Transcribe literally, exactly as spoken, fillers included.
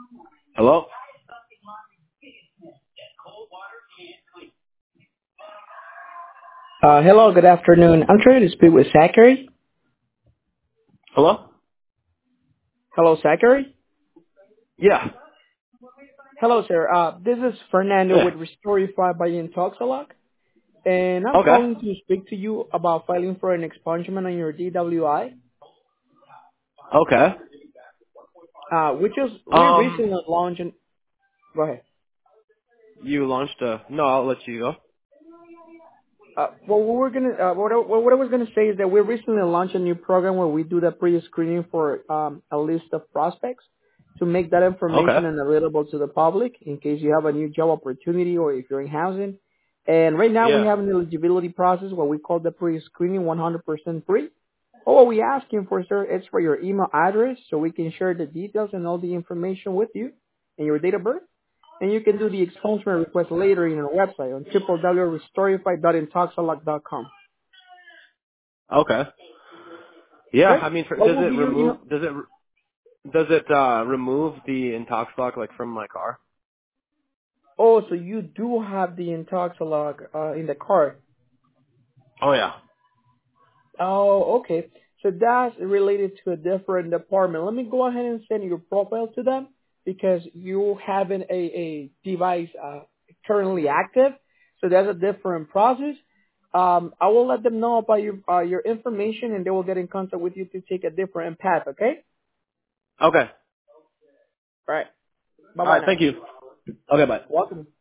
Hello? Uh, hello, good afternoon. I'm trying to speak with Zachary. Hello? Hello, Zachary. Yeah. Hello, sir. Uh, this is Fernando Yeah. with Restorify by Intoxalock, and I'm Okay. calling to speak to you about filing for an expungement on your D W I, Okay. uh, which is we Um, recently launched. An, go ahead. you launched a, no, I'll let you go. Uh, well, what we're gonna, uh, what, I, what I was gonna say is that we recently launched a new program where we do the pre-screening for um, a list of prospects to make that Okay. information and available to the public in case you have a new job opportunity or if you're in housing. And right now we Yeah. have an eligibility process what we call the pre-screening one hundred percent free. All what we asking for, sir, is for your email address so we can share the details and all the information with you and your date of birth. And you can do the expungement request later in our website on w w w dot restorify dot intoxalock dot com. Okay. Yeah, Great. I mean, for, What does will be it your remove, email? does it, does it, uh, remove the intox lock, like, from my car? Oh, so you do have the Intoxalock uh, in the card. Oh, yeah. Oh, okay. So that's related to a different department. Let me go ahead and send your profile to them because you having a, a device uh, currently active. So that's a different process. Um, I will let them know about your uh, your information and they will get in contact with you to take a different path. Okay. Okay. All right. Bye All bye right, now. thank you. Okay, bye. Welcome.